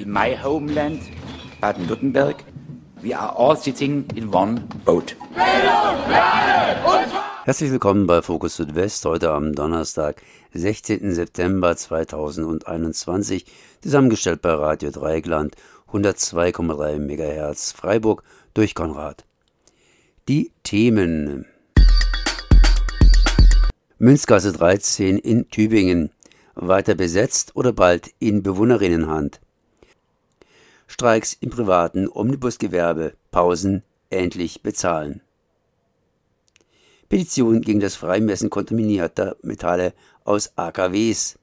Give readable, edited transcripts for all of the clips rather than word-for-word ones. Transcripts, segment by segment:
in my homeland, Baden-Württemberg. We are all sitting in one boat. Herzlich willkommen bei Fokus Südwest, heute am Donnerstag, 16. September 2021, zusammengestellt bei Radio Dreieckland, 102,3 MHz Freiburg durch Konrad. Die Themen: Münzgasse 13 in Tübingen, weiter besetzt oder bald in Bewohnerinnenhand. Streiks im privaten Omnibusgewerbe, Pausen endlich bezahlen. Petition gegen das Freimessen kontaminierter Metalle aus AKWs.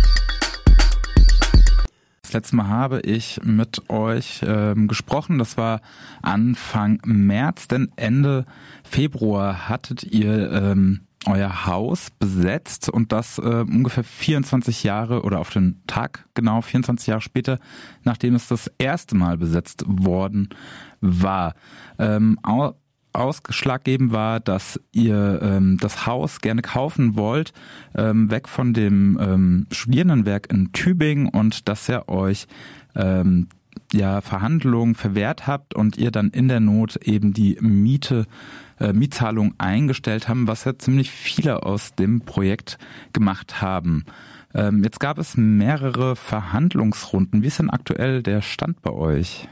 Das letzte Mal habe ich mit euch gesprochen, das war Anfang März, denn Ende Februar hattet ihr euer Haus besetzt und das ungefähr 24 Jahre oder auf den Tag genau 24 Jahre später, nachdem es das erste Mal besetzt worden war. Ausschlaggebend war, dass ihr das Haus gerne kaufen wollt, weg von dem Studierendenwerk in Tübingen, und dass ihr euch Verhandlungen verwehrt habt und ihr dann in der Not eben die Mietzahlung eingestellt haben, was ja ziemlich viele aus dem Projekt gemacht haben. Jetzt gab es mehrere Verhandlungsrunden. Wie ist denn aktuell der Stand bei euch?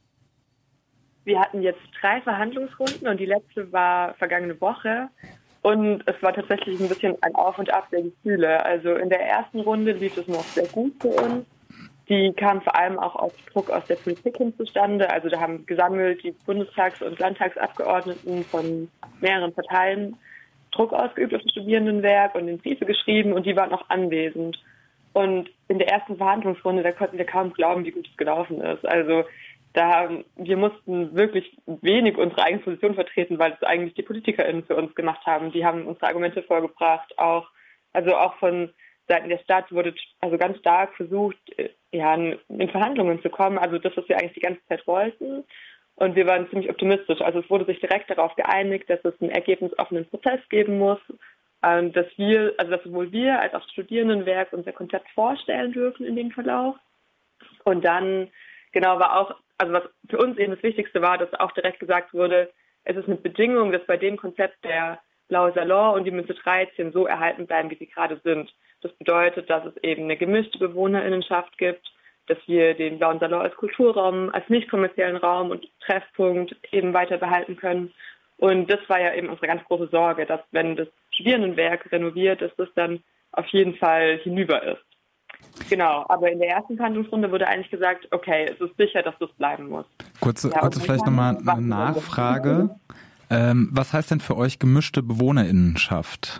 Wir hatten jetzt 3 Verhandlungsrunden und die letzte war vergangene Woche. Und es war tatsächlich ein bisschen ein Auf und Ab der Gefühle. Also in der ersten Runde lief es noch sehr gut für uns. Die kam vor allem auch auf Druck aus der Politik hin zustande. Also da haben gesammelt die Bundestags- und Landtagsabgeordneten von mehreren Parteien Druck ausgeübt auf das Studierendenwerk und den Briefe geschrieben, und die waren auch anwesend. Und in der ersten Verhandlungsrunde, da konnten wir kaum glauben, wie gut es gelaufen ist. Also wir mussten wirklich wenig unsere eigene Position vertreten, weil es eigentlich die PolitikerInnen für uns gemacht haben. Die haben unsere Argumente vorgebracht, auch von Seiten der Stadt wurde also ganz stark versucht, in Verhandlungen zu kommen. Also das, was wir eigentlich die ganze Zeit wollten. Und wir waren ziemlich optimistisch. Also es wurde sich direkt darauf geeinigt, dass es einen ergebnisoffenen Prozess geben muss, dass sowohl wir als auch das Studierendenwerk unser Konzept vorstellen dürfen in dem Verlauf. Und dann war auch, also was für uns eben das Wichtigste war, dass auch direkt gesagt wurde, es ist eine Bedingung, dass bei dem Konzept der Blaue Salon und die Münze 13 so erhalten bleiben, wie sie gerade sind. Das bedeutet, dass es eben eine gemischte BewohnerInnenschaft gibt, dass wir den Blauen Salon als Kulturraum, als nicht kommerziellen Raum und Treffpunkt eben weiter behalten können. Und das war ja eben unsere ganz große Sorge, dass wenn das Studierendenwerk renoviert, dass das dann auf jeden Fall hinüber ist. Genau, aber in der ersten Verhandlungsrunde wurde eigentlich gesagt, okay, es ist sicher, dass das bleiben muss. Kurze vielleicht nochmal eine Nachfrage. Was heißt denn für euch gemischte BewohnerInnenschaft?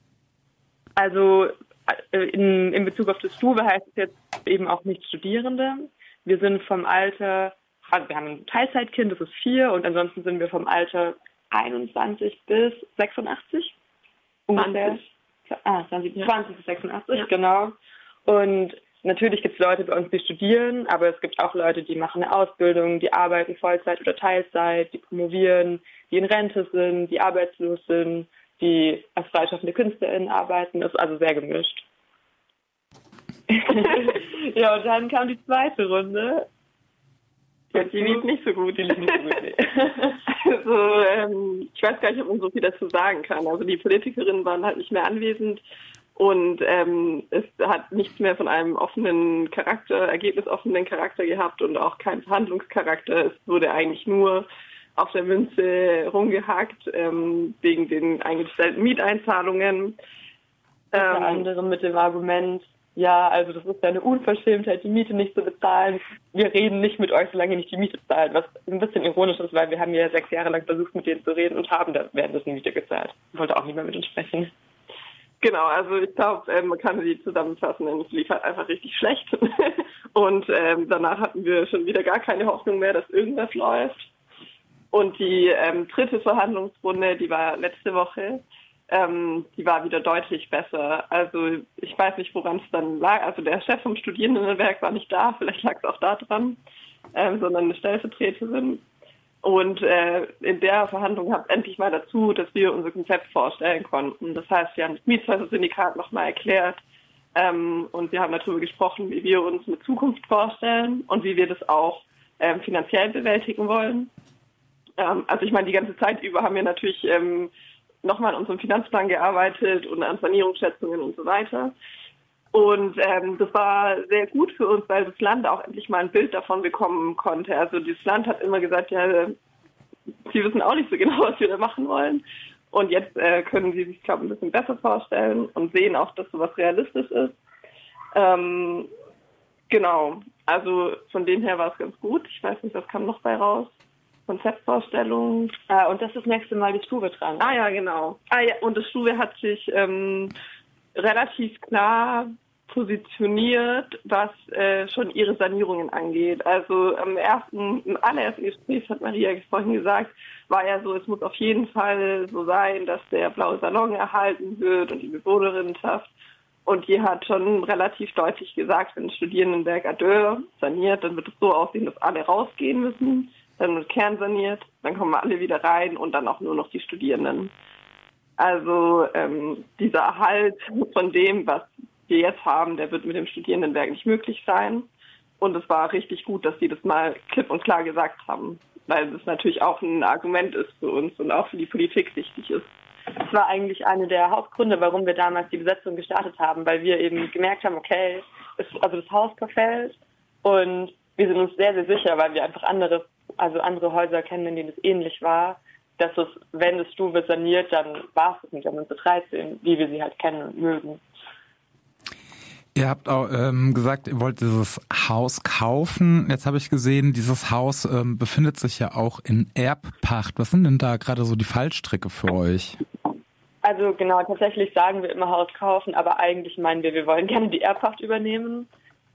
Also in Bezug auf das Stube heißt es jetzt eben auch nicht Studierende. Wir sind vom Alter, also wir haben ein Teilzeitkind, das ist 4, und ansonsten sind wir vom Alter 21 bis 86 ungefähr. 20 bis 86, ja. Genau. Und natürlich gibt es Leute bei uns, die studieren, aber es gibt auch Leute, die machen eine Ausbildung, die arbeiten Vollzeit oder Teilzeit, die promovieren, die in Rente sind, die arbeitslos sind, die als freischaffende KünstlerInnen arbeiten. Das ist also sehr gemischt. Ja, und dann kam die zweite Runde. Ja, die lief nicht so gut. Also, ich weiß gar nicht, ob man so viel dazu sagen kann. Also die Politikerinnen waren halt nicht mehr anwesend. Und es hat nichts mehr von einem offenen Charakter, ergebnisoffenen Charakter gehabt und auch keinen Verhandlungscharakter. Es wurde eigentlich nur auf der Münze rumgehackt, wegen den eingestellten Mieteinzahlungen. Unter anderem mit dem Argument, ja, also das ist ja eine Unverschämtheit, die Miete nicht zu bezahlen. Wir reden nicht mit euch, solange ihr nicht die Miete zahlt. Was ein bisschen ironisch ist, weil wir haben ja 6 Jahre lang versucht, mit denen zu reden und haben da währenddessen die Miete gezahlt. Ich wollte auch nicht mehr mit uns sprechen. Genau, also ich glaube, man kann sie zusammenfassen, denn es lief halt einfach richtig schlecht. Und danach hatten wir schon wieder gar keine Hoffnung mehr, dass irgendwas läuft. Und die dritte Verhandlungsrunde, die war letzte Woche, die war wieder deutlich besser. Also ich weiß nicht, woran es dann lag. Also der Chef vom Studierendenwerk war nicht da, vielleicht lag es auch da dran, sondern eine Stellvertreterin. Und in der Verhandlung kam es endlich mal dazu, dass wir unser Konzept vorstellen konnten. Das heißt, wir haben das Mietshäuser-Syndikat nochmal erklärt, Und wir haben darüber gesprochen, wie wir uns eine Zukunft vorstellen und wie wir das auch finanziell bewältigen wollen. Also ich meine, die ganze Zeit über haben wir natürlich nochmal an unserem Finanzplan gearbeitet und an Sanierungsschätzungen und so weiter. Und das war sehr gut für uns, weil das Land auch endlich mal ein Bild davon bekommen konnte. Also das Land hat immer gesagt, ja, sie wissen auch nicht so genau, was wir da machen wollen. Und jetzt können sie sich, glaube ich, ein bisschen besser vorstellen und sehen auch, dass sowas realistisch ist. Genau, also von dem her war es ganz gut. Ich weiß nicht, was kam noch bei raus? Konzeptvorstellung. Und das ist das nächste Mal die Stube dran. Ah ja, genau. Und das Stube hat sich relativ klar positioniert, was schon ihre Sanierungen angeht. Also im allerersten Gespräch, hat Maria vorhin gesagt, war ja so, es muss auf jeden Fall so sein, dass der blaue Salon erhalten wird und die Bewohnerinnenschaft. Und die hat schon relativ deutlich gesagt, wenn das Studierendenwerk Adeur saniert, dann wird es so aussehen, dass alle rausgehen müssen. Dann wird Kern saniert, dann kommen alle wieder rein und dann auch nur noch die Studierenden. Also dieser Erhalt von dem, was wir jetzt haben, der wird mit dem Studierendenwerk nicht möglich sein. Und es war richtig gut, dass sie das mal klipp und klar gesagt haben, weil das natürlich auch ein Argument ist für uns und auch für die Politik wichtig ist. Das war eigentlich eine der Hauptgründe, warum wir damals die Besetzung gestartet haben, weil wir eben gemerkt haben, okay, das Haus verfällt und wir sind uns sehr, sehr sicher, weil wir einfach andere Häuser kennen, in denen es ähnlich war, dass es, wenn das Stube saniert, dann war es nicht an unsere 13, wie wir sie halt kennen und mögen. Ihr habt auch gesagt, ihr wollt dieses Haus kaufen. Jetzt habe ich gesehen, dieses Haus befindet sich ja auch in Erbpacht. Was sind denn da gerade so die Fallstricke für euch? Also genau, tatsächlich sagen wir immer Haus kaufen, aber eigentlich meinen wir wollen gerne die Erbpacht übernehmen.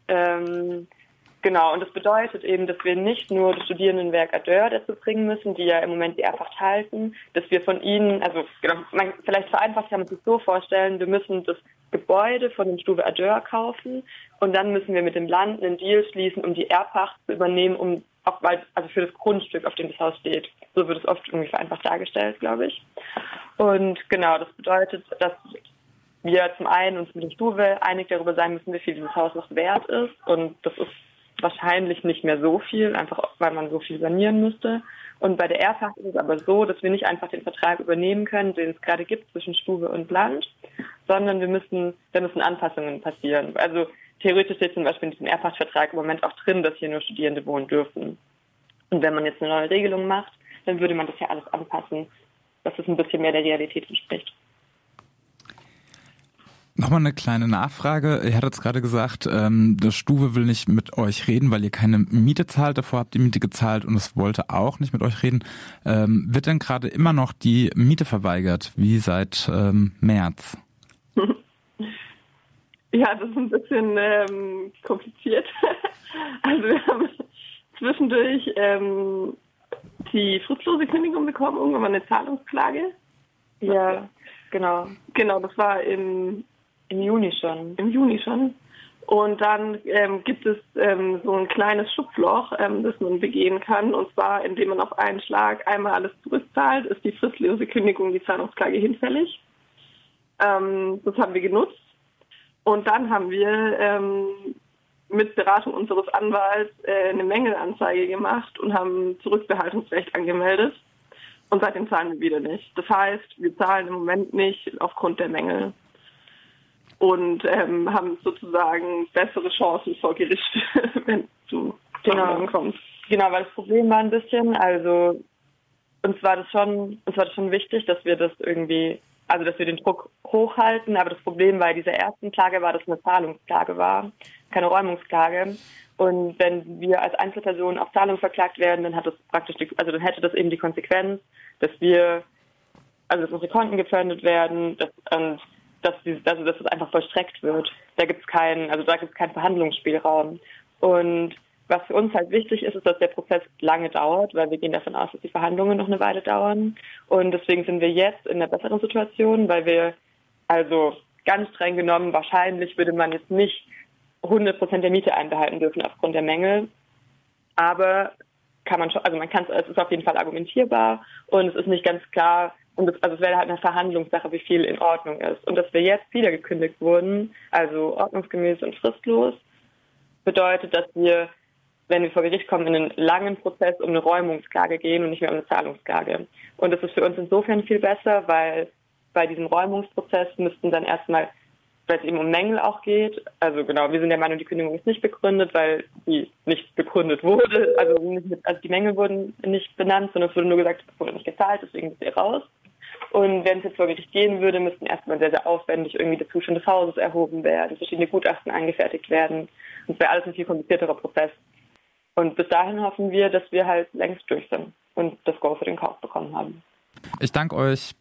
Genau, und das bedeutet eben, dass wir nicht nur das Studierendenwerk Adeur dazu bringen müssen, die ja im Moment die Erbpacht halten, dass wir von ihnen, also genau, vielleicht vereinfacht kann man sich so vorstellen, wir müssen das Gebäude von dem Stube Adeur kaufen und dann müssen wir mit dem Land einen Deal schließen, um die Erbpacht zu übernehmen, also für das Grundstück, auf dem das Haus steht. So wird es oft irgendwie vereinfacht dargestellt, glaube ich. Und genau, das bedeutet, dass wir zum einen uns mit dem Stube einig darüber sein müssen, wie viel dieses Haus noch wert ist. Und das ist wahrscheinlich nicht mehr so viel, einfach weil man so viel sanieren müsste. Und bei der Erbpacht ist es aber so, dass wir nicht einfach den Vertrag übernehmen können, den es gerade gibt zwischen Stube und Land, sondern da müssen Anpassungen passieren. Also theoretisch steht zum Beispiel in diesem Erbpachtvertrag im Moment auch drin, dass hier nur Studierende wohnen dürfen. Und wenn man jetzt eine neue Regelung macht, dann würde man das ja alles anpassen, dass es ein bisschen mehr der Realität entspricht. Nochmal eine kleine Nachfrage. Ihr hattet es gerade gesagt, das Stube will nicht mit euch reden, weil ihr keine Miete zahlt. Davor habt ihr Miete gezahlt und es wollte auch nicht mit euch reden. Wird denn gerade immer noch die Miete verweigert, wie seit März? Ja, das ist ein bisschen kompliziert. Also wir haben zwischendurch die fristlose Kündigung bekommen, irgendwann mal eine Zahlungsklage. Ja, genau. Genau, das war im Juni schon. Im Juni schon. Und dann gibt es so ein kleines Schlupfloch, das man begehen kann. Und zwar, indem man auf einen Schlag einmal alles zurückzahlt, ist die fristlose Kündigung, die Zahlungsklage hinfällig. Das haben wir genutzt. Und dann haben wir mit Beratung unseres Anwalts eine Mängelanzeige gemacht und haben Zurückbehaltungsrecht angemeldet. Und seitdem zahlen wir wieder nicht. Das heißt, wir zahlen im Moment nicht aufgrund der Mängel. Und haben sozusagen bessere Chancen vor Gericht, wenn du kommst. Genau, weil das Problem war ein bisschen, also uns war das schon wichtig, dass wir das irgendwie, also dass wir den Druck hochhalten, aber das Problem bei dieser ersten Klage war, dass es eine Zahlungsklage war, keine Räumungsklage. Und wenn wir als Einzelperson auf Zahlung verklagt werden, dann hat das dann hätte das eben die Konsequenz, dass unsere Konten gepfändet werden, dass es einfach vollstreckt wird. Da gibt es keinen Verhandlungsspielraum. Und was für uns halt wichtig ist, dass der Prozess lange dauert, weil wir gehen davon aus, dass die Verhandlungen noch eine Weile dauern. Und deswegen sind wir jetzt in einer besseren Situation, weil wir, also ganz streng genommen, wahrscheinlich würde man jetzt nicht 100% der Miete einbehalten dürfen aufgrund der Mängel. Aber kann man schon, also es ist auf jeden Fall argumentierbar und es ist nicht ganz klar, Und es wäre halt eine Verhandlungssache, wie viel in Ordnung ist. Und dass wir jetzt wieder gekündigt wurden, also ordnungsgemäß und fristlos, bedeutet, dass wir, wenn wir vor Gericht kommen, in einen langen Prozess um eine Räumungsklage gehen und nicht mehr um eine Zahlungsklage. Und das ist für uns insofern viel besser, weil bei diesem Räumungsprozess müssten dann erstmal, weil es eben um Mängel auch geht, also genau, wir sind der Meinung, die Kündigung ist nicht begründet, weil sie nicht begründet wurde, also die Mängel wurden nicht benannt, sondern es wurde nur gesagt, es wurde nicht gezahlt, deswegen ist sie raus. Und wenn es jetzt vor Gericht gehen würde, müssten erstmal sehr, sehr aufwendig irgendwie der Zustand des Hauses erhoben werden, verschiedene Gutachten angefertigt werden. Und es wäre alles ein viel komplizierterer Prozess. Und bis dahin hoffen wir, dass wir halt längst durch sind und das Go für den Kauf bekommen haben. Ich danke euch.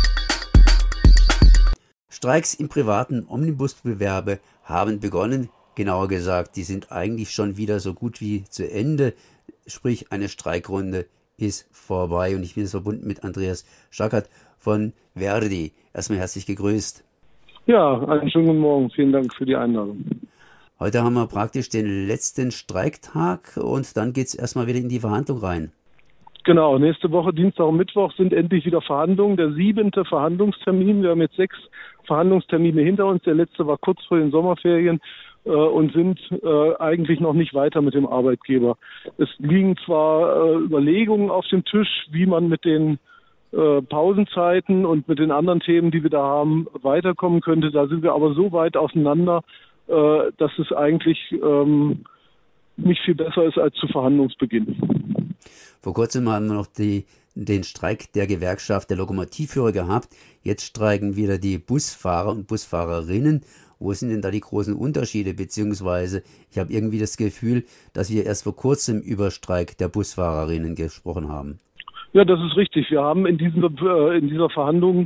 Streiks im privaten Omnibusgewerbe haben begonnen. Genauer gesagt, die sind eigentlich schon wieder so gut wie zu Ende. Sprich, eine Streikrunde ist vorbei. Und ich bin jetzt verbunden mit Andreas Schackert von ver.di. Erstmal herzlich gegrüßt. Ja, einen schönen guten Morgen. Vielen Dank für die Einladung. Heute haben wir praktisch den letzten Streiktag und dann geht es erstmal wieder in die Verhandlung rein. Genau, nächste Woche, Dienstag und Mittwoch, sind endlich wieder Verhandlungen. Der 7. Verhandlungstermin. Wir haben jetzt 6 Verhandlungstermine hinter uns. Der letzte war kurz vor den Sommerferien und sind eigentlich noch nicht weiter mit dem Arbeitgeber. Es liegen zwar Überlegungen auf dem Tisch, wie man mit den Pausenzeiten und mit den anderen Themen, die wir da haben, weiterkommen könnte. Da sind wir aber so weit auseinander, dass es eigentlich nicht viel besser ist als zu Verhandlungsbeginn. Vor kurzem haben wir noch den Streik der Gewerkschaft der Lokomotivführer gehabt. Jetzt streiken wieder die Busfahrer und Busfahrerinnen. Wo sind denn da die großen Unterschiede? Beziehungsweise ich habe irgendwie das Gefühl, dass wir erst vor kurzem über Streik der Busfahrerinnen gesprochen haben. Ja, das ist richtig. Wir haben in dieser Verhandlung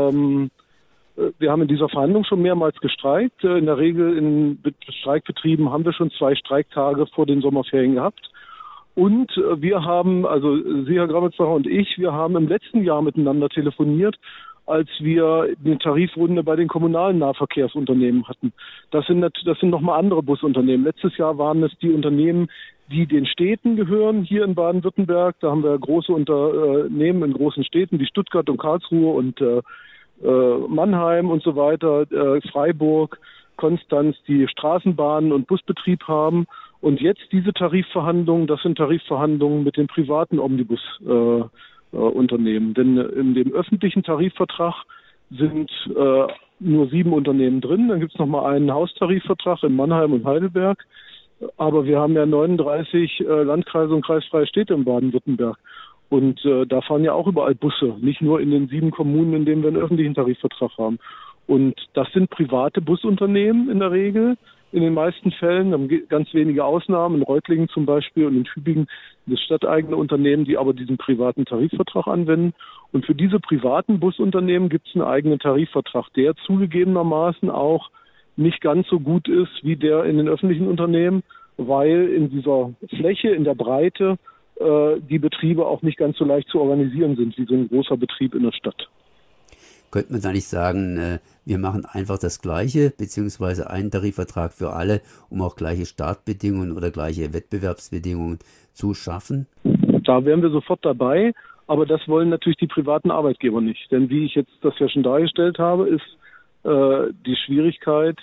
schon mehrmals gestreikt. In der Regel in Streikbetrieben haben wir schon 2 Streiktage vor den Sommerferien gehabt. Und wir haben, also Sie, Herr Grabitzacher und ich, wir haben im letzten Jahr miteinander telefoniert, als wir eine Tarifrunde bei den kommunalen Nahverkehrsunternehmen hatten. Das sind nochmal andere Busunternehmen. Letztes Jahr waren es die Unternehmen, die den Städten gehören, hier in Baden-Württemberg. Da haben wir große Unternehmen in großen Städten wie Stuttgart und Karlsruhe und Mannheim und so weiter, Freiburg, Konstanz, die Straßenbahnen und Busbetrieb haben. Und jetzt diese Tarifverhandlungen, das sind Tarifverhandlungen mit den privaten Omnibus-Unternehmen. Denn in dem öffentlichen Tarifvertrag sind nur 7 Unternehmen drin. Dann gibt es nochmal einen Haustarifvertrag in Mannheim und Heidelberg. Aber wir haben ja 39 Landkreise und kreisfreie Städte in Baden-Württemberg. Und da fahren ja auch überall Busse, nicht nur in den 7 Kommunen, in denen wir einen öffentlichen Tarifvertrag haben. Und das sind private Busunternehmen in der Regel, in den meisten Fällen. Haben ganz wenige Ausnahmen, in Reutlingen zum Beispiel und in Tübingen das stadteigene Unternehmen, die aber diesen privaten Tarifvertrag anwenden. Und für diese privaten Busunternehmen gibt es einen eigenen Tarifvertrag, der zugegebenermaßen auch nicht ganz so gut ist wie der in den öffentlichen Unternehmen, weil in dieser Fläche, in der Breite, die Betriebe auch nicht ganz so leicht zu organisieren sind wie so ein großer Betrieb in der Stadt. Könnte man da nicht sagen, wir machen einfach das Gleiche, beziehungsweise einen Tarifvertrag für alle, um auch gleiche Startbedingungen oder gleiche Wettbewerbsbedingungen zu schaffen? Da wären wir sofort dabei, aber das wollen natürlich die privaten Arbeitgeber nicht. Denn wie ich jetzt das ja schon dargestellt habe, ist die Schwierigkeit,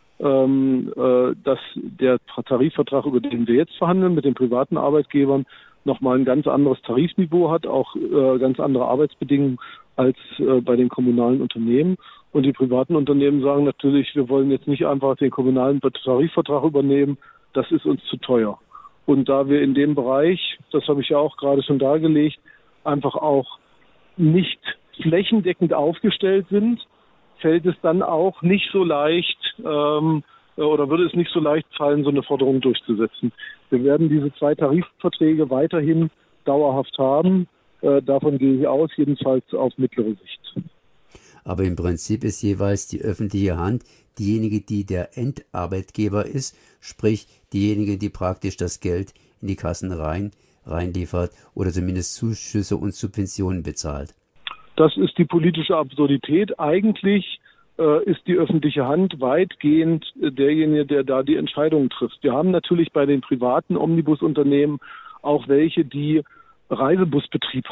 dass der Tarifvertrag, über den wir jetzt verhandeln, mit den privaten Arbeitgebern nochmal ein ganz anderes Tarifniveau hat, auch ganz andere Arbeitsbedingungen als bei den kommunalen Unternehmen. Und die privaten Unternehmen sagen natürlich, wir wollen jetzt nicht einfach den kommunalen Tarifvertrag übernehmen, das ist uns zu teuer. Und da wir in dem Bereich, das habe ich ja auch gerade schon dargelegt, einfach auch nicht flächendeckend aufgestellt sind, fällt es dann auch nicht so leicht oder würde es nicht so leicht fallen, so eine Forderung durchzusetzen. Wir werden diese 2 Tarifverträge weiterhin dauerhaft haben. Davon gehe ich aus, jedenfalls auf mittlere Sicht. Aber im Prinzip ist jeweils die öffentliche Hand diejenige, die der Endarbeitgeber ist, sprich diejenige, die praktisch das Geld in die Kassen reinliefert oder zumindest Zuschüsse und Subventionen bezahlt. Das ist die politische Absurdität. Eigentlich ist die öffentliche Hand weitgehend derjenige, der da die Entscheidungen trifft. Wir haben natürlich bei den privaten Omnibusunternehmen auch welche, die Reisebusbetrieb haben.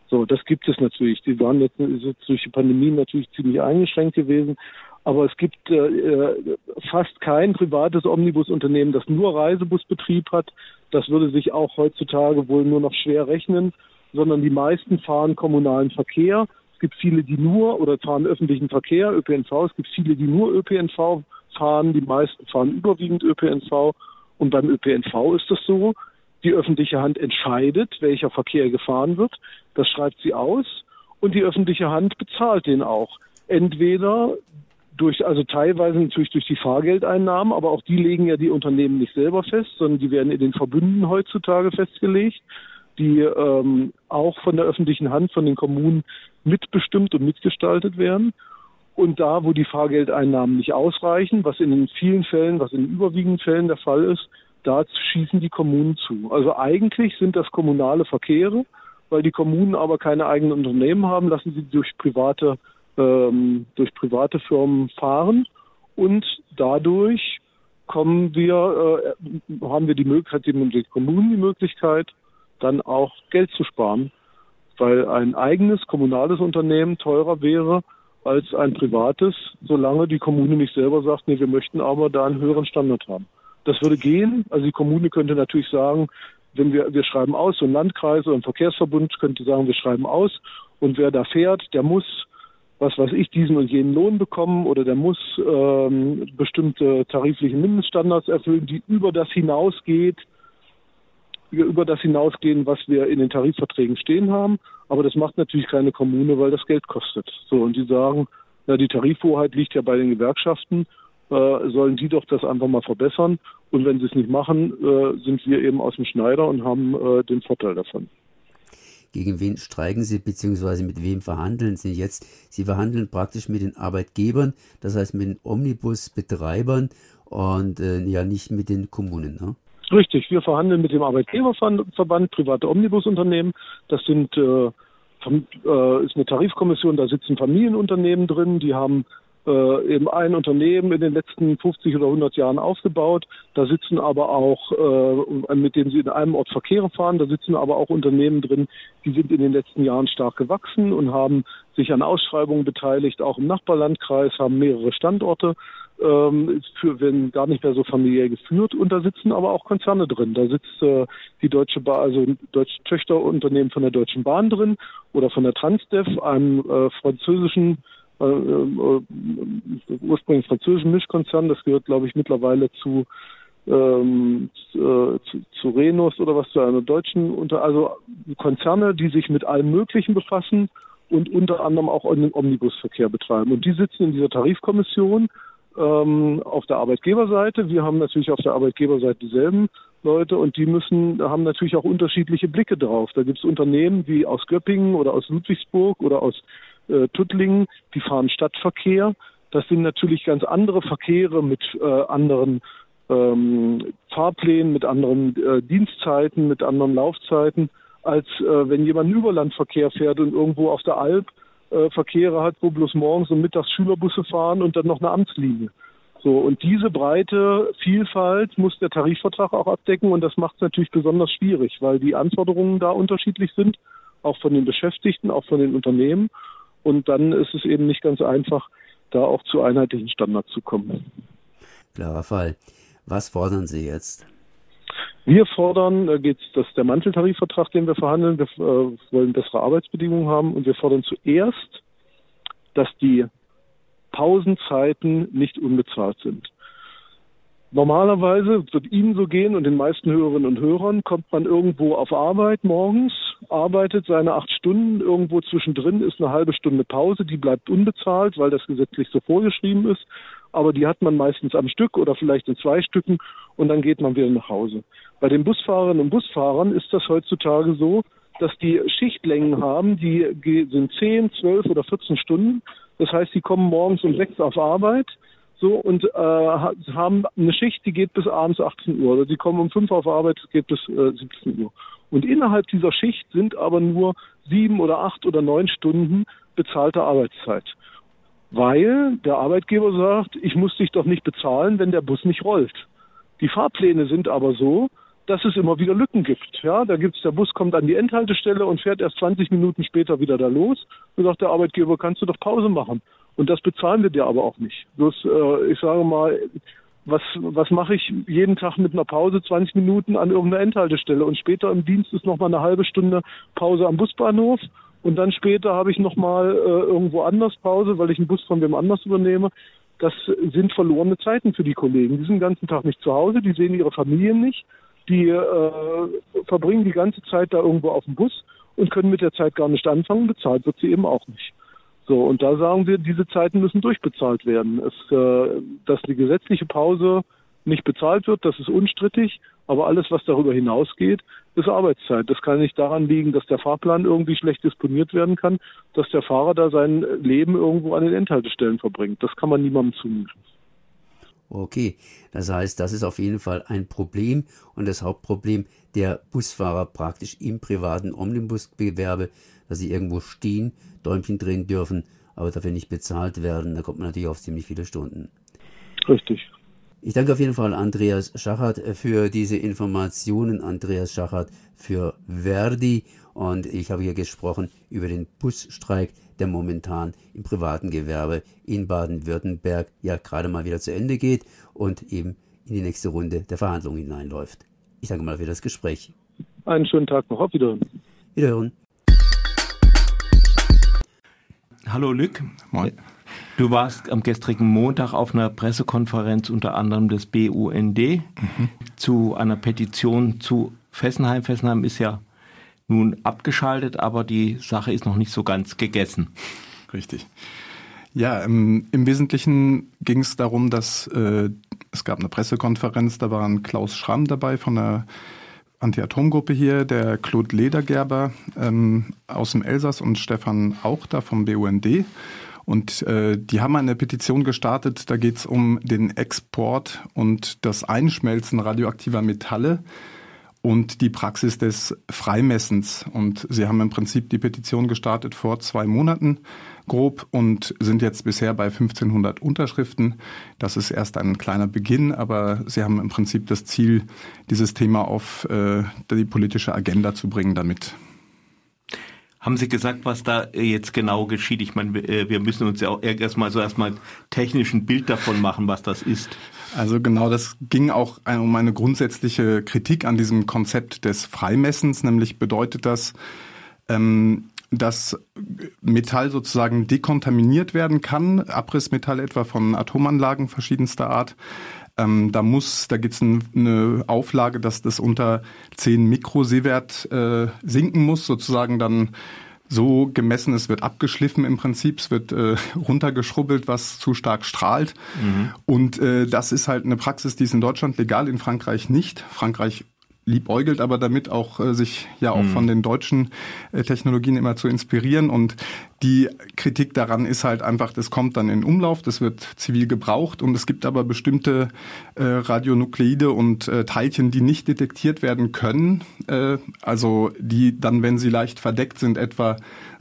So, das gibt es natürlich. Die waren jetzt durch die Pandemie natürlich ziemlich eingeschränkt gewesen. Aber es gibt fast kein privates Omnibusunternehmen, das nur Reisebusbetrieb hat. Das würde sich auch heutzutage wohl nur noch schwer rechnen, sondern die meisten fahren kommunalen Verkehr. Es gibt viele, die nur oder fahren öffentlichen Verkehr, ÖPNV. Es gibt viele, die nur ÖPNV fahren. Die meisten fahren überwiegend ÖPNV. Und beim ÖPNV ist es so, die öffentliche Hand entscheidet, welcher Verkehr gefahren wird. Das schreibt sie aus und die öffentliche Hand bezahlt den auch. Entweder also teilweise natürlich durch die Fahrgeldeinnahmen, aber auch die legen ja die Unternehmen nicht selber fest, sondern die werden in den Verbünden heutzutage festgelegt, die auch von der öffentlichen Hand, von den Kommunen mitbestimmt und mitgestaltet werden. Und da, wo die Fahrgeldeinnahmen nicht ausreichen, was in den vielen Fällen, was in den überwiegenden Fällen der Fall ist, da schießen die Kommunen zu. Also eigentlich sind das kommunale Verkehre, weil die Kommunen aber keine eigenen Unternehmen haben, lassen sie durch private Firmen fahren und dadurch haben wir die Möglichkeit, die Kommunen die Möglichkeit, dann auch Geld zu sparen, weil ein eigenes kommunales Unternehmen teurer wäre als ein privates, solange die Kommune nicht selber sagt, nee, wir möchten aber da einen höheren Standard haben. Das würde gehen. Also die Kommune könnte natürlich sagen, wenn wir schreiben aus, so ein Landkreis oder ein Verkehrsverbund könnte sagen, wir schreiben aus und wer da fährt, der muss, was weiß ich, diesen und jenen Lohn bekommen oder der muss bestimmte tarifliche Mindeststandards erfüllen, die über das hinausgehen, was wir in den Tarifverträgen stehen haben. Aber das macht natürlich keine Kommune, weil das Geld kostet. So, und die sagen, na, die Tarifhoheit liegt ja bei den Gewerkschaften, sollen die doch das einfach mal verbessern. Und wenn sie es nicht machen, sind wir eben aus dem Schneider und haben den Vorteil davon. Gegen wen streiken Sie, beziehungsweise mit wem verhandeln Sie jetzt? Sie verhandeln praktisch mit den Arbeitgebern, das heißt mit den Omnibusbetreibern und ja nicht mit den Kommunen, ne? Richtig, wir verhandeln mit dem Arbeitgeberverband private Omnibusunternehmen. Das ist eine Tarifkommission, da sitzen Familienunternehmen drin, die haben eben ein Unternehmen in den letzten 50 oder 100 Jahren aufgebaut. Da sitzen aber auch, mit denen sie in einem Ort Verkehre fahren, da sitzen aber auch Unternehmen drin, die sind in den letzten Jahren stark gewachsen und haben sich an Ausschreibungen beteiligt, auch im Nachbarlandkreis, haben mehrere Standorte, werden gar nicht mehr so familiär geführt, und da sitzen aber auch Konzerne drin. Da sitzt die Deutsche Bahn, also ein deutsches Töchterunternehmen von der Deutschen Bahn drin oder von der Transdev, einem französischen ursprünglich französischen Mischkonzern, das gehört, glaube ich, mittlerweile zu Renus oder was, zu einer deutschen, also Konzerne, die sich mit allem Möglichen befassen und unter anderem auch den Omnibusverkehr betreiben. Und die sitzen in dieser Tarifkommission auf der Arbeitgeberseite. Wir haben natürlich auf der Arbeitgeberseite dieselben Leute und die haben natürlich auch unterschiedliche Blicke drauf. Da gibt es Unternehmen wie aus Göppingen oder aus Ludwigsburg oder aus Tuttlingen, die fahren Stadtverkehr. Das sind natürlich ganz andere Verkehre mit anderen Fahrplänen, mit anderen Dienstzeiten, mit anderen Laufzeiten, als wenn jemand einen Überlandverkehr fährt und irgendwo auf der Alp Verkehre hat, wo bloß morgens und mittags Schülerbusse fahren und dann noch eine Amtslinie. So, und diese breite Vielfalt muss der Tarifvertrag auch abdecken, und das macht es natürlich besonders schwierig, weil die Anforderungen da unterschiedlich sind, auch von den Beschäftigten, auch von den Unternehmen. Und dann ist es eben nicht ganz einfach, da auch zu einheitlichen Standards zu kommen. Klarer Fall. Was fordern Sie jetzt? Wir fordern, das ist der Manteltarifvertrag, den wir verhandeln. Wir wollen bessere Arbeitsbedingungen haben, und wir fordern zuerst, dass die Pausenzeiten nicht unbezahlt sind. Normalerweise wird Ihnen so gehen und den meisten Hörerinnen und Hörern, kommt man irgendwo auf Arbeit morgens, arbeitet seine 8 Stunden, irgendwo zwischendrin ist eine halbe Stunde Pause, die bleibt unbezahlt, weil das gesetzlich so vorgeschrieben ist, aber die hat man meistens am Stück oder vielleicht in 2 Stücken, und dann geht man wieder nach Hause. Bei den Busfahrerinnen und Busfahrern ist das heutzutage so, dass die Schichtlängen haben, die sind 10, 12 oder 14 Stunden. Das heißt, sie kommen morgens um 6 auf Arbeit, so, und haben eine Schicht, die geht bis abends 18 Uhr. Oder sie kommen um 5 auf Arbeit, es geht bis 17 Uhr. Und innerhalb dieser Schicht sind aber nur 7 oder 8 oder 9 Stunden bezahlte Arbeitszeit. Weil der Arbeitgeber sagt, ich muss dich doch nicht bezahlen, wenn der Bus nicht rollt. Die Fahrpläne sind aber so, dass es immer wieder Lücken gibt. Ja, der Bus kommt an die Endhaltestelle und fährt erst 20 Minuten später wieder da los. Und sagt der Arbeitgeber, kannst du doch Pause machen. Und das bezahlen wir dir aber auch nicht. Bloß, ich sage mal, was mache ich jeden Tag mit einer Pause 20 Minuten an irgendeiner Endhaltestelle und später im Dienst ist nochmal eine halbe Stunde Pause am Busbahnhof und dann später habe ich nochmal irgendwo anders Pause, weil ich einen Bus von wem anders übernehme. Das sind verlorene Zeiten für die Kollegen. Die sind den ganzen Tag nicht zu Hause, die sehen ihre Familien nicht. Die verbringen die ganze Zeit da irgendwo auf dem Bus und können mit der Zeit gar nicht anfangen. Bezahlt wird sie eben auch nicht. So, und da sagen wir, diese Zeiten müssen durchbezahlt werden. Dass die gesetzliche Pause nicht bezahlt wird, das ist unstrittig. Aber alles, was darüber hinausgeht, ist Arbeitszeit. Das kann nicht daran liegen, dass der Fahrplan irgendwie schlecht disponiert werden kann, dass der Fahrer da sein Leben irgendwo an den Endhaltestellen verbringt. Das kann man niemandem zumuten. Okay, das heißt, das ist auf jeden Fall ein Problem und das Hauptproblem der Busfahrer praktisch im privaten Omnibusgewerbe, dass sie irgendwo stehen, Däumchen drehen dürfen, aber dafür nicht bezahlt werden. Da kommt man natürlich auf ziemlich viele Stunden. Richtig. Ich danke auf jeden Fall Andreas Schachert für diese Informationen, Andreas Schachert für Verdi, und ich habe hier gesprochen über den Busstreik, der momentan im privaten Gewerbe in Baden-Württemberg ja gerade mal wieder zu Ende geht und eben in die nächste Runde der Verhandlungen hineinläuft. Ich danke mal für das Gespräch. Einen schönen Tag noch. Auf Wiederhören. Wiederhören. Hallo Luc. Moin. Du warst am gestrigen Montag auf einer Pressekonferenz unter anderem des BUND zu einer Petition zu Fessenheim. Fessenheim ist ja nun abgeschaltet, aber die Sache ist noch nicht so ganz gegessen. Richtig. Ja, im Wesentlichen ging es darum, dass es gab eine Pressekonferenz, da waren Klaus Schramm dabei von der Anti-Atom-Gruppe hier, der Claude Ledergerber aus dem Elsass und Stefan Auchter vom BUND. Und die haben eine Petition gestartet, da geht es um den Export und das Einschmelzen radioaktiver Metalle und die Praxis des Freimessens. Und sie haben im Prinzip die Petition gestartet vor 2 Monaten grob und sind jetzt bisher bei 1500 Unterschriften. Das ist erst ein kleiner Beginn, aber sie haben im Prinzip das Ziel, dieses Thema auf die politische Agenda zu bringen damit. Haben Sie gesagt, was da jetzt genau geschieht? Ich meine, wir müssen uns ja auch erstmal technisch ein Bild davon machen, was das ist. Also genau, das ging auch um eine grundsätzliche Kritik an diesem Konzept des Freimessens. Nämlich bedeutet das, dass Metall sozusagen dekontaminiert werden kann, Abrissmetall etwa von Atomanlagen verschiedenster Art. Da gibt es eine Auflage, dass das unter 10 Mikrosievert sinken muss, sozusagen dann so gemessen, es wird abgeschliffen im Prinzip, es wird runtergeschrubbelt, was zu stark strahlt. Und das ist halt eine Praxis, die ist in Deutschland legal, in Frankreich nicht. Frankreich liebäugelt aber damit auch sich ja auch von den deutschen Technologien immer zu inspirieren, und die Kritik daran ist halt einfach, das kommt dann in Umlauf, das wird zivil gebraucht, und es gibt aber bestimmte Radionukleide und Teilchen, die nicht detektiert werden können, also die dann, wenn sie leicht verdeckt sind, etwa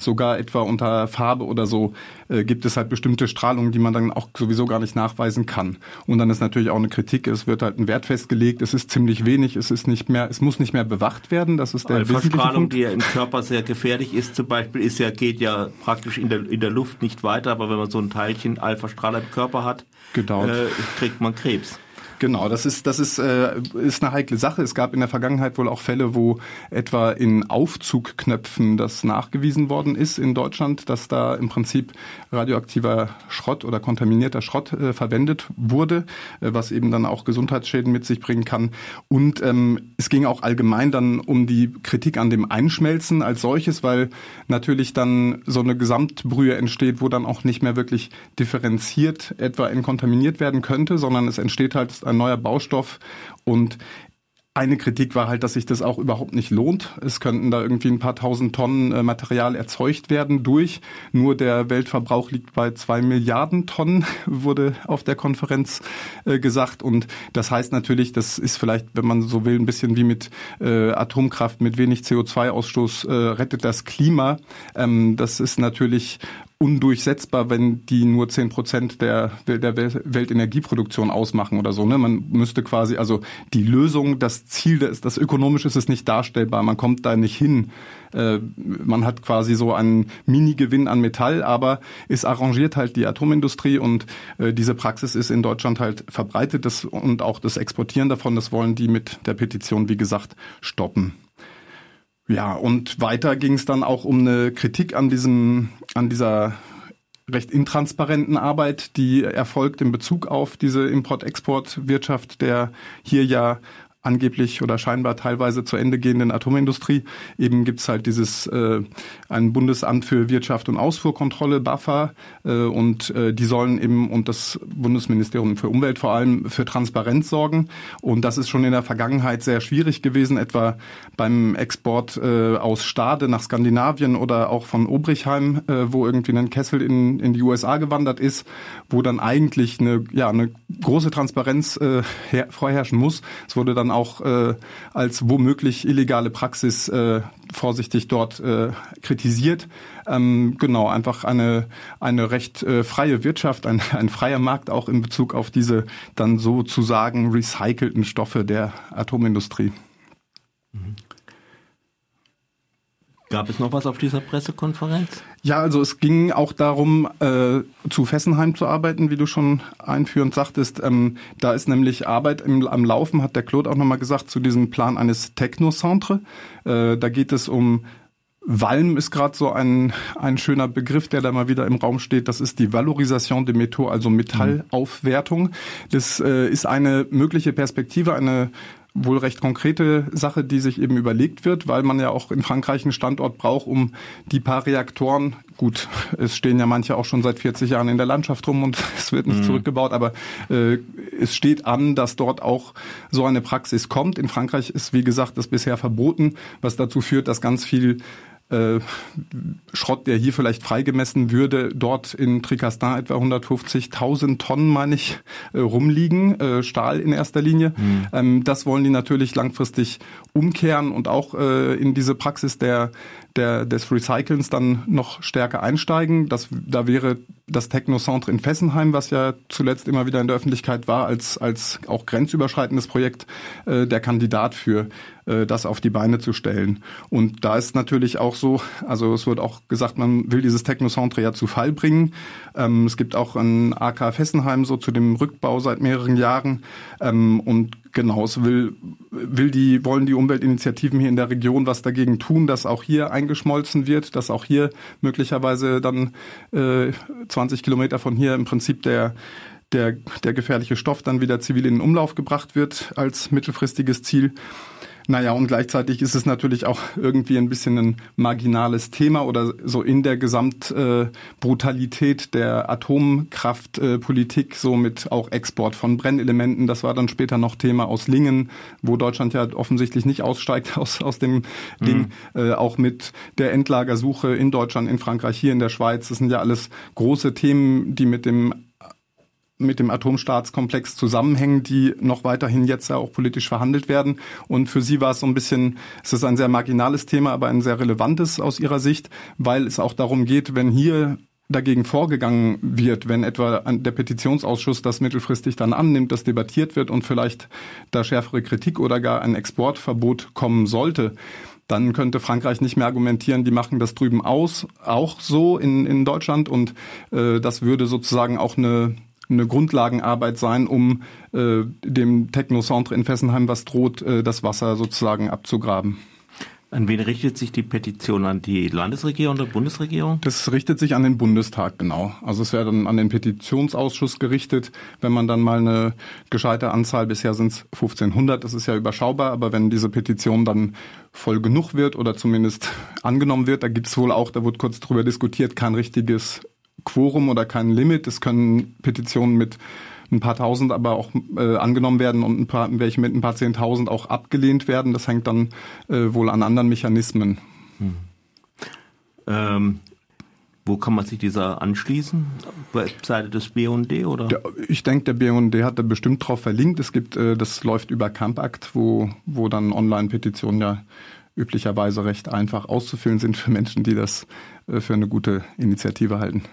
unter Farbe oder so, gibt es halt bestimmte Strahlungen, die man dann auch sowieso gar nicht nachweisen kann. Und dann ist natürlich auch eine Kritik, es wird halt ein Wert festgelegt, es ist ziemlich wenig, es muss nicht mehr bewacht werden, das ist der wesentliche Punkt. Alpha-Strahlung, die ja im Körper sehr gefährlich ist zum Beispiel, geht ja praktisch in der Luft nicht weiter, aber wenn man so ein Teilchen Alpha-Strahler im Körper hat, genau, kriegt man Krebs. Genau, das ist eine heikle Sache. Es gab in der Vergangenheit wohl auch Fälle, wo etwa in Aufzugknöpfen das nachgewiesen worden ist in Deutschland, dass da im Prinzip radioaktiver Schrott oder kontaminierter Schrott verwendet wurde, was eben dann auch Gesundheitsschäden mit sich bringen kann. Und es ging auch allgemein dann um die Kritik an dem Einschmelzen als solches, weil natürlich dann so eine Gesamtbrühe entsteht, wo dann auch nicht mehr wirklich differenziert etwa kontaminiert werden könnte, sondern es entsteht halt ein neuer Baustoff. Und eine Kritik war halt, dass sich das auch überhaupt nicht lohnt. Es könnten da irgendwie ein paar tausend Tonnen Material erzeugt werden nur der Weltverbrauch liegt bei 2 Milliarden Tonnen, wurde auf der Konferenz gesagt. Und das heißt natürlich, das ist vielleicht, wenn man so will, ein bisschen wie mit Atomkraft mit wenig CO2-Ausstoß rettet das Klima. Das ist natürlich undurchsetzbar, wenn die nur 10% der Weltenergieproduktion ausmachen oder so. Ne? Man müsste quasi, also die Lösung, das Ziel, das Ökonomische ist nicht darstellbar. Man kommt da nicht hin. Man hat quasi so einen Mini-Gewinn an Metall, aber es arrangiert halt die Atomindustrie und diese Praxis ist in Deutschland halt verbreitet und auch das Exportieren davon, das wollen die mit der Petition, wie gesagt, stoppen. Ja, und weiter ging es dann auch um eine Kritik an dieser recht intransparenten Arbeit, die erfolgt in Bezug auf diese Import-Export-Wirtschaft der hier ja angeblich oder scheinbar teilweise zu Ende gehenden Atomindustrie. Eben gibt's halt ein Bundesamt für Wirtschaft und Ausfuhrkontrolle, BAFA, und die sollen eben, und das Bundesministerium für Umwelt vor allem, für Transparenz sorgen. Und das ist schon in der Vergangenheit sehr schwierig gewesen, etwa beim Export aus Stade nach Skandinavien oder auch von Obrichheim, wo irgendwie ein Kessel in die USA gewandert ist, wo dann eigentlich eine große Transparenz vorherrschen muss. Es wurde dann auch als womöglich illegale Praxis vorsichtig dort kritisiert. Genau, einfach eine recht freie Wirtschaft, ein freier Markt auch in Bezug auf diese dann sozusagen recycelten Stoffe der Atomindustrie. Gab es noch was auf dieser Pressekonferenz? Ja, also es ging auch darum, zu Fessenheim zu arbeiten, wie du schon einführend sagtest. Da ist nämlich Arbeit am Laufen, hat der Claude auch nochmal gesagt, zu diesem Plan eines Technocentre. Da geht es um Valm ist gerade so ein schöner Begriff, der da mal wieder im Raum steht. Das ist die Valorisation des Métaux, also Metallaufwertung. Das ist eine mögliche Perspektive, eine wohl recht konkrete Sache, die sich eben überlegt wird, weil man ja auch in Frankreich einen Standort braucht, um die paar Reaktoren, gut, es stehen ja manche auch schon seit 40 Jahren in der Landschaft rum und es wird nicht zurückgebaut, aber es steht an, dass dort auch so eine Praxis kommt. In Frankreich ist, wie gesagt, das bisher verboten, was dazu führt, dass ganz viel Schrott, der hier vielleicht freigemessen würde, dort in Tricastin etwa 150.000 Tonnen, meine ich, rumliegen, Stahl in erster Linie. Das wollen die natürlich langfristig umkehren und auch in diese Praxis des Recycelns dann noch stärker einsteigen. Da wäre das Technocentre in Fessenheim, was ja zuletzt immer wieder in der Öffentlichkeit war, als auch grenzüberschreitendes Projekt, der Kandidat für das auf die Beine zu stellen. Und da ist natürlich auch so, also es wird auch gesagt, man will dieses Technocentre ja zu Fall bringen. Es gibt auch ein AK Fessenheim so zu dem Rückbau seit mehreren Jahren. Und genau, es wollen die Umweltinitiativen hier in der Region was dagegen tun, dass auch hier eingeschmolzen wird, dass auch hier möglicherweise dann 20 Kilometer von hier im Prinzip der gefährliche Stoff dann wieder zivil in den Umlauf gebracht wird als mittelfristiges Ziel. Naja, und gleichzeitig ist es natürlich auch irgendwie ein bisschen ein marginales Thema oder so in der Gesamtbrutalität der Atomkraftpolitik, so mit auch Export von Brennelementen. Das war dann später noch Thema aus Lingen, wo Deutschland ja offensichtlich nicht aussteigt aus dem Ding. Auch mit der Endlagersuche in Deutschland, in Frankreich, hier in der Schweiz. Das sind ja alles große Themen, die mit dem Atomstaatskomplex zusammenhängen, die noch weiterhin jetzt ja auch politisch verhandelt werden. Und für sie war es so ein bisschen, es ist ein sehr marginales Thema, aber ein sehr relevantes aus ihrer Sicht, weil es auch darum geht, wenn hier dagegen vorgegangen wird, wenn etwa der Petitionsausschuss das mittelfristig dann annimmt, das debattiert wird und vielleicht da schärfere Kritik oder gar ein Exportverbot kommen sollte, dann könnte Frankreich nicht mehr argumentieren, die machen das drüben auch so in Deutschland und das würde sozusagen auch eine Grundlagenarbeit sein, um dem Technocentre in Fessenheim, was droht, das Wasser sozusagen abzugraben. An wen richtet sich die Petition? An die Landesregierung oder Bundesregierung? Das richtet sich an den Bundestag, genau. Also es wäre dann an den Petitionsausschuss gerichtet, wenn man dann mal eine gescheite Anzahl, bisher sind es 1500, das ist ja überschaubar, aber wenn diese Petition dann voll genug wird oder zumindest angenommen wird, da gibt es wohl auch, da wurde kurz drüber diskutiert, kein richtiges Quorum oder kein Limit. Es können Petitionen mit ein paar Tausend aber auch angenommen werden und welche mit ein paar 10.000 auch abgelehnt werden. Das hängt dann wohl an anderen Mechanismen. Wo kann man sich dieser anschließen? Webseite des BUND oder? Ich denke, der BUND hat da bestimmt drauf verlinkt. Es gibt, das läuft über Campakt, wo dann Online-Petitionen ja üblicherweise recht einfach auszufüllen sind für Menschen, die das für eine gute Initiative halten.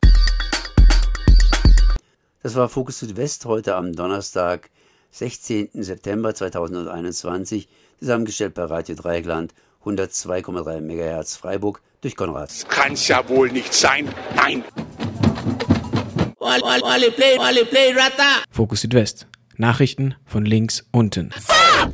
Das war Fokus Südwest heute am Donnerstag, 16. September 2021, zusammengestellt bei Radio Dreieckland, 102,3 MHz Freiburg durch Konrad. Das kann's ja wohl nicht sein, nein! Fokus Südwest. Nachrichten von links unten.